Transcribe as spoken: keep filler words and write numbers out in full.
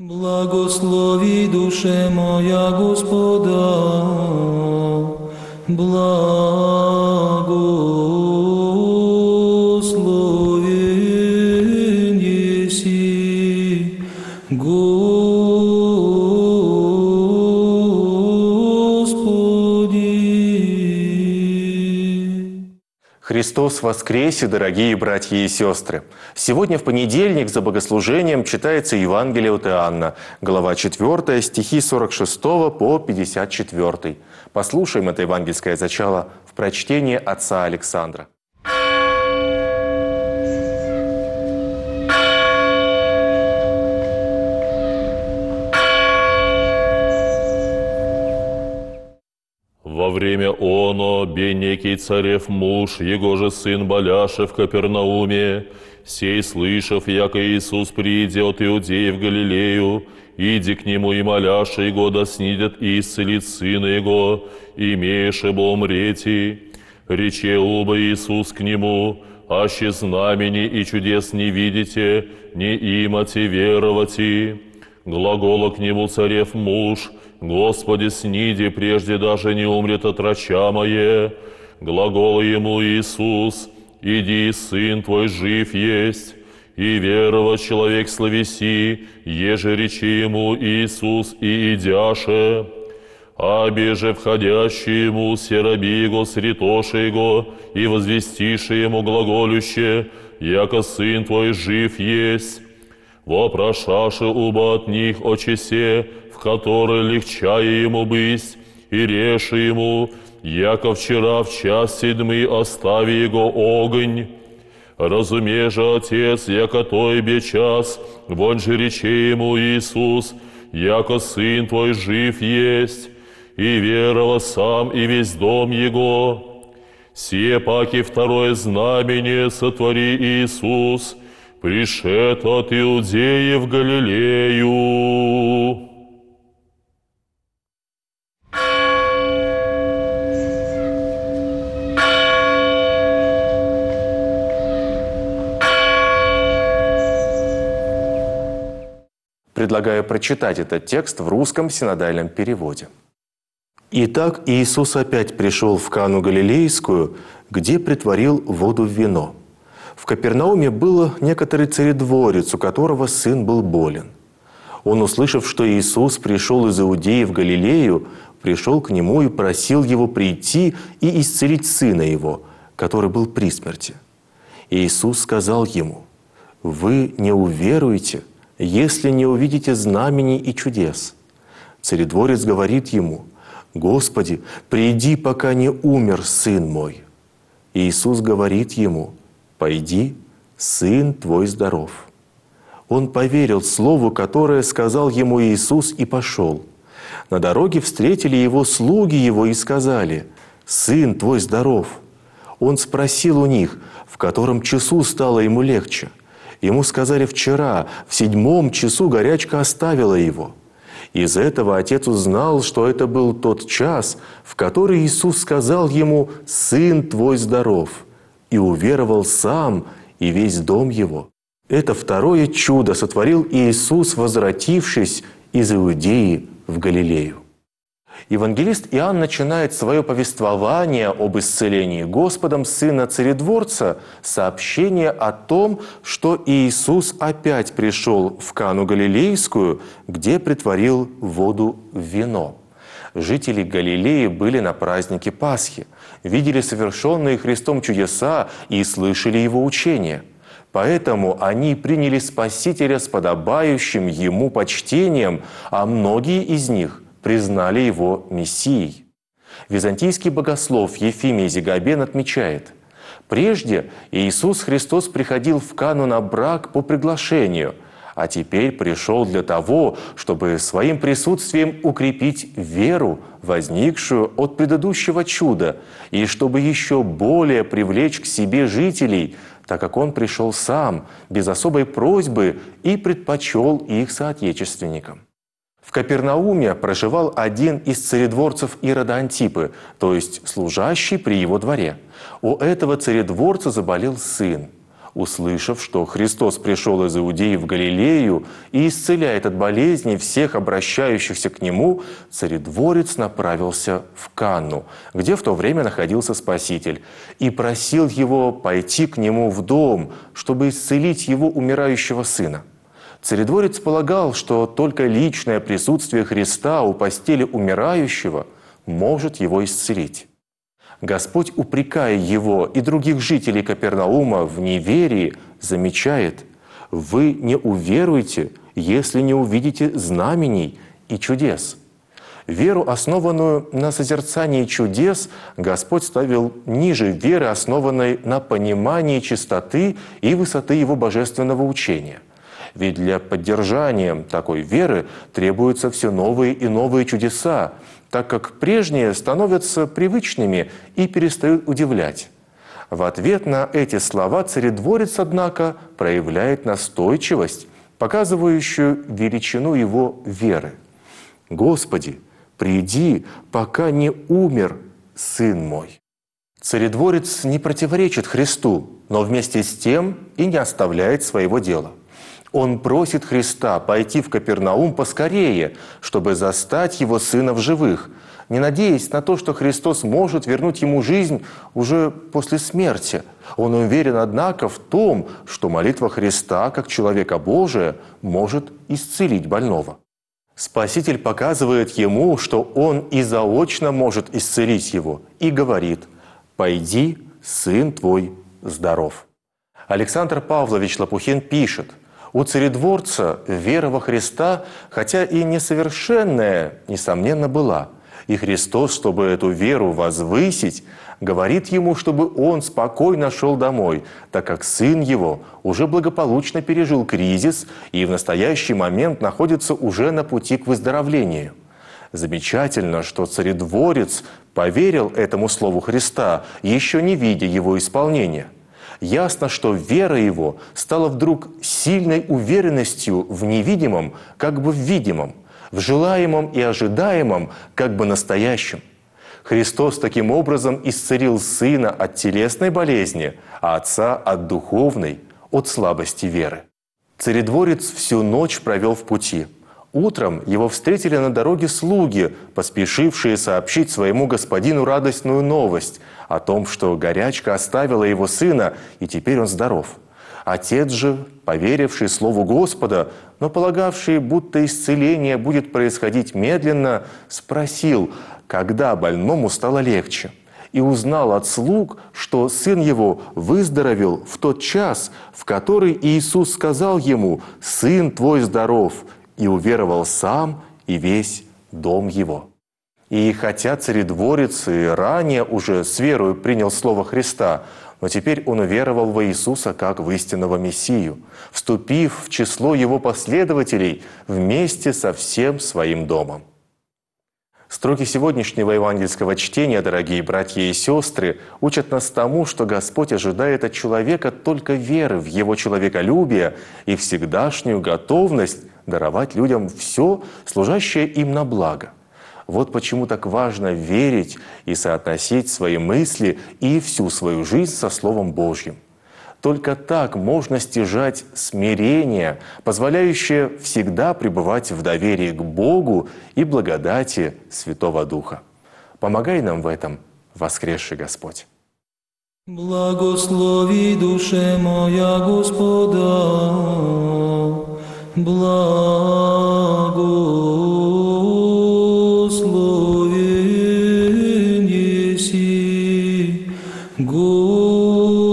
Благослови, душе моя, Господа, благословен еси, Господи. Христос воскресе, дорогие братья и сестры! Сегодня в понедельник за богослужением читается Евангелие от Иоанна, глава четвёртая, стихи с сорок шестого по пятьдесят четвёртый. Послушаем это евангельское зачало в прочтении отца Александра. Во время оно бе некий царев муж, его же сын Баляша в Капернауме, сей, слышав, яко Иисус придет Иудеи в Галилею, иди к нему и моляша его, да снидет и исцелит сына его, имееше бы умрети. Рече оба Иисус к нему, аще знамени и чудес не видите, не имате веровати. Глагола к нему царев муж, Господи, сниди, прежде даже не умрет отроча мое. Глагола ему Иисус, иди, сын твой жив есть. И верова человек словеси, еже речи ему Иисус и идяше. Аби же входящий ему сераби его, сретоше его, и возвестише ему глаголюще, яко сын твой жив есть. Вопрошаше уба от них о чесе, в которой легчае ему быть, и реши ему, яко вчера в час седьмый остави его огонь. Разуме же, Отец, яко той бе час, вон же рече ему Иисус, яко сын твой жив есть, и верова сам и весь дом его. Сие паки второе знамение сотвори Иисус, пришед от Иудеи в Галилею. Предлагаю прочитать этот текст в русском синодальном переводе. «Итак, Иисус опять пришел в Кану Галилейскую, где претворил воду в вино. В Капернауме был некоторый царедворец, у которого сын был болен. Он, услышав, что Иисус пришел из Иудеи в Галилею, пришел к нему и просил его прийти и исцелить сына его, который был при смерти. Иисус сказал ему: «Вы не уверуете, если не увидите знамений и чудес». Царедворец говорит ему: «Господи, приди, пока не умер сын мой». Иисус говорит ему: «Пойди, сын твой здоров». Он поверил слову, которое сказал ему Иисус, и пошел. На дороге встретили его слуги его и сказали: «Сын твой здоров». Он спросил у них, в котором часу стало ему легче. Ему сказали: «Вчера, в седьмом часу горячка оставила его». Из этого отец узнал, что это был тот час, в который Иисус сказал ему: «Сын твой здоров», и уверовал сам и весь дом его. Это второе чудо сотворил Иисус, возвратившись из Иудеи в Галилею. Евангелист Иоанн начинает свое повествование об исцелении Господом сына царедворца с сообщения о том, что Иисус опять пришел в Кану Галилейскую, где претворил воду в вино. Жители Галилеи были на празднике Пасхи, видели совершенные Христом чудеса и слышали Его учения. Поэтому они приняли Спасителя с подобающим Ему почтением, а многие из них признали Его Мессией. Византийский богослов Ефимий Зигабен отмечает: «Прежде Иисус Христос приходил в Кану на брак по приглашению, а теперь пришел для того, чтобы своим присутствием укрепить веру, возникшую от предыдущего чуда, и чтобы еще более привлечь к себе жителей, так как Он пришел сам, без особой просьбы, и предпочел их соотечественникам». В Капернауме проживал один из царедворцев Ирода Антипы, то есть служащий при его дворе. У этого царедворца заболел сын. Услышав, что Христос пришел из Иудеи в Галилею и исцеляет от болезней всех обращающихся к Нему, царедворец направился в Канну, где в то время находился Спаситель, и просил его пойти к Нему в дом, чтобы исцелить его умирающего сына. Царедворец полагал, что только личное присутствие Христа у постели умирающего может его исцелить. Господь, упрекая его и других жителей Капернаума в неверии, замечает: «Вы не уверуете, если не увидите знамений и чудес». Веру, основанную на созерцании чудес, Господь ставил ниже веры, основанной на понимании чистоты и высоты Его божественного учения. Ведь для поддержания такой веры требуются все новые и новые чудеса, так как прежние становятся привычными и перестают удивлять. В ответ на эти слова царедворец, однако, проявляет настойчивость, показывающую величину его веры. «Господи, приди, пока не умер сын мой». Царедворец не противоречит Христу, но вместе с тем и не оставляет своего дела. Он просит Христа пойти в Капернаум поскорее, чтобы застать его сына в живых, не надеясь на то, что Христос может вернуть ему жизнь уже после смерти. Он уверен, однако, в том, что молитва Христа, как человека Божия, может исцелить больного. Спаситель показывает ему, что он и заочно может исцелить его, и говорит: «Пойди, сын твой здоров». Александр Павлович Лопухин пишет: «У царедворца вера во Христа, хотя и несовершенная, несомненно, была. И Христос, чтобы эту веру возвысить, говорит ему, чтобы он спокойно шел домой, так как сын его уже благополучно пережил кризис и в настоящий момент находится уже на пути к выздоровлению». Замечательно, что царедворец поверил этому слову Христа, еще не видя его исполнения. Ясно, что вера его стала вдруг сильной уверенностью в невидимом, как бы в видимом, в желаемом и ожидаемом, как бы настоящем. Христос таким образом исцелил сына от телесной болезни, а отца от духовной, от слабости веры. Царедворец всю ночь провел в пути. Утром его встретили на дороге слуги, поспешившие сообщить своему господину радостную новость о том, что горячка оставила его сына, и теперь он здоров. Отец же, поверивший слову Господа, но полагавший, будто исцеление будет происходить медленно, спросил, когда больному стало легче, и узнал от слуг, что сын его выздоровел в тот час, в который Иисус сказал ему: «Сын твой здоров», и уверовал сам и весь дом его. И хотя царедворец и ранее уже с верою принял слово Христа, но теперь он уверовал во Иисуса как в истинного Мессию, вступив в число его последователей вместе со всем своим домом. Строки сегодняшнего евангельского чтения, дорогие братья и сестры, учат нас тому, что Господь ожидает от человека только веры в его человеколюбие и всегдашнюю готовность даровать людям все, служащее им на благо. Вот почему так важно верить и соотносить свои мысли и всю свою жизнь со Словом Божьим. Только так можно стяжать смирение, позволяющее всегда пребывать в доверии к Богу и благодати Святого Духа. Помогай нам в этом, воскресший Господь. Благослови, душе моя, Господа, благословен еси, Господи.